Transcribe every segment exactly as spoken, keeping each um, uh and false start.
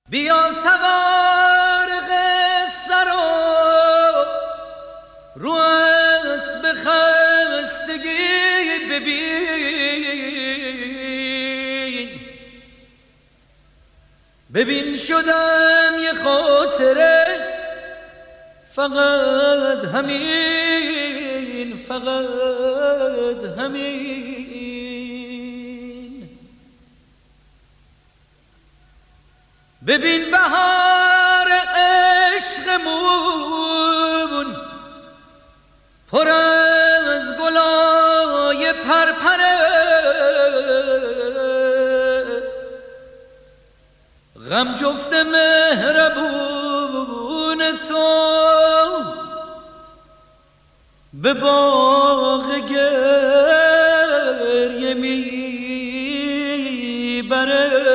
بیا سوار قصه رو رو اسب خستگی ببین، ببین شدم یه خاطره، فقط همین، فقط همین. ببین بهار عشقمون پر از گلای پرپره، غم جفت مهربون تو به باغ گریه میبره.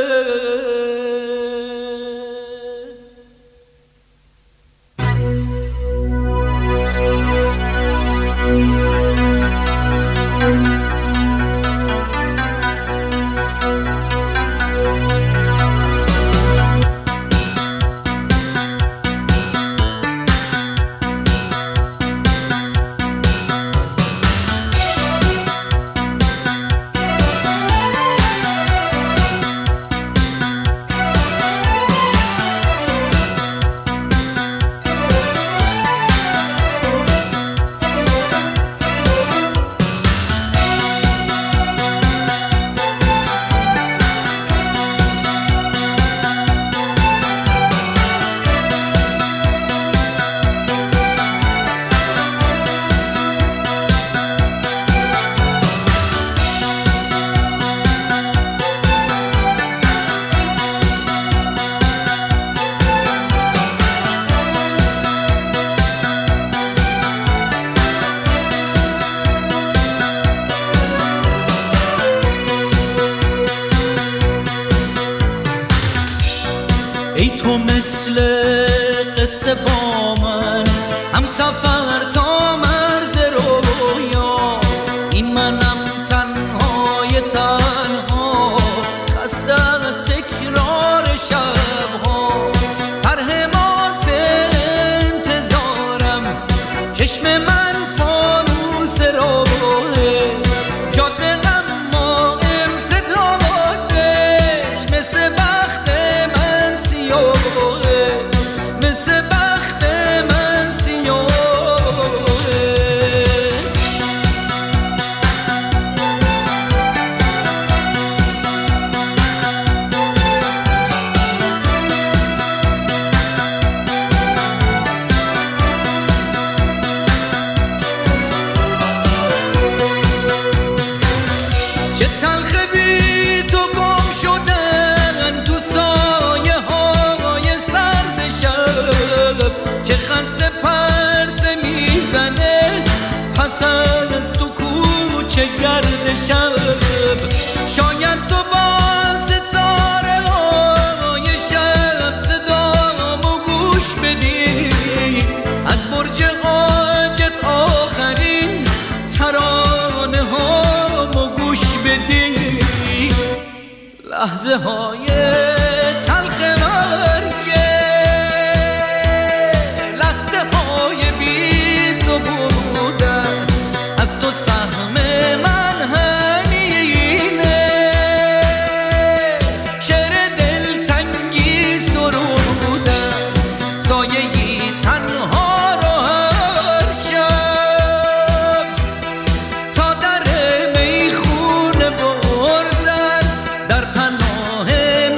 ای تو مثل قصه با من هم سفر تا مرز رویا، این منم تنهای تنها خسته از تکرار شبها، ترهمات انتظارم چشم من فانوس راهه، جاده اما امتدادش مثل بخت من سیاهه، مثل بخت من سیاهه. چه تلخ بی تو گم شدن تو سایه های سرد شب، چه خسته پرسه میزنه پس از تو کوچه گرد شب. شاید تو با ستاره های شب صدامو گوش بدی، از برج عاجت آخرین ترانه هامو گوش بدی، لحظه های تلخ مرگه، لحظه های بی تو بودن، از تو سهم من همینه، شعر دلتنگی سرودن، سایه‌ای تنها رو هر شب تا در میخونه بردن، در پناه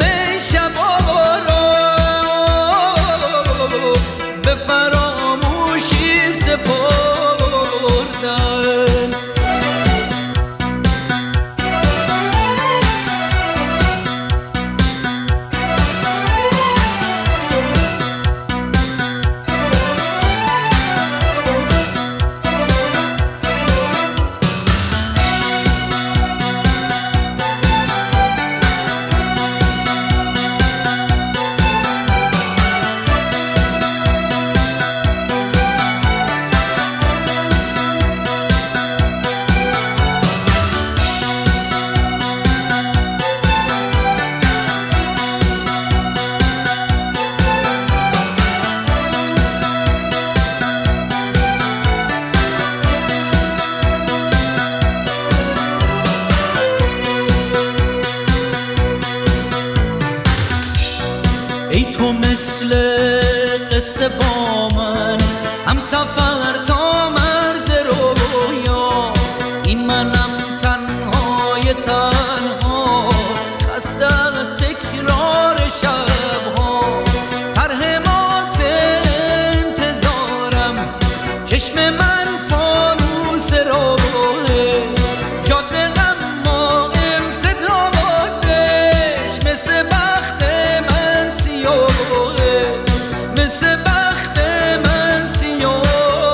ای تو مثل قصه با من هم سفر تا مرز رویا، این منم تنهای تنها خسته از تکرار شبها، ترهمات انتظارم چشم من فانوس راهه، جاده اما امتدادش مثل بخت من سیاهه، مثل بخت من سیاهه.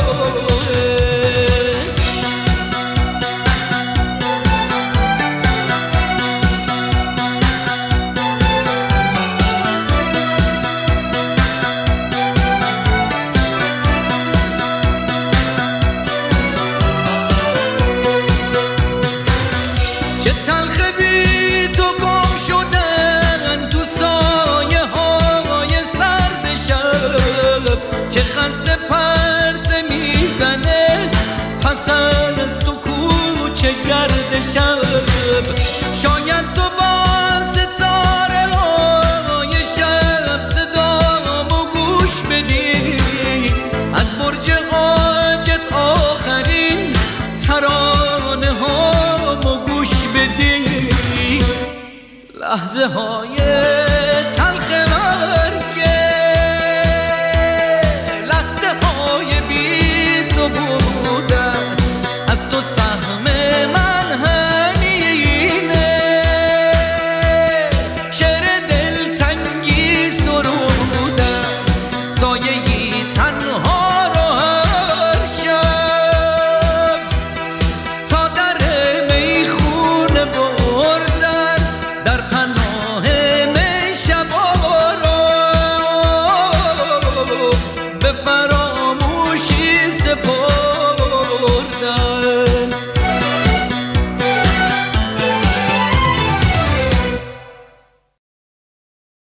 چه تلخ بی تو گم شدن تو سایه های سرد شب، چه خسته پرسه میزنه پس از تو کوچه گرد شب، شاید تو با ستاره های شب صدامو گوش بدی، از برج حاجت آخرین ترانه هامو گوش بدی، لحظه های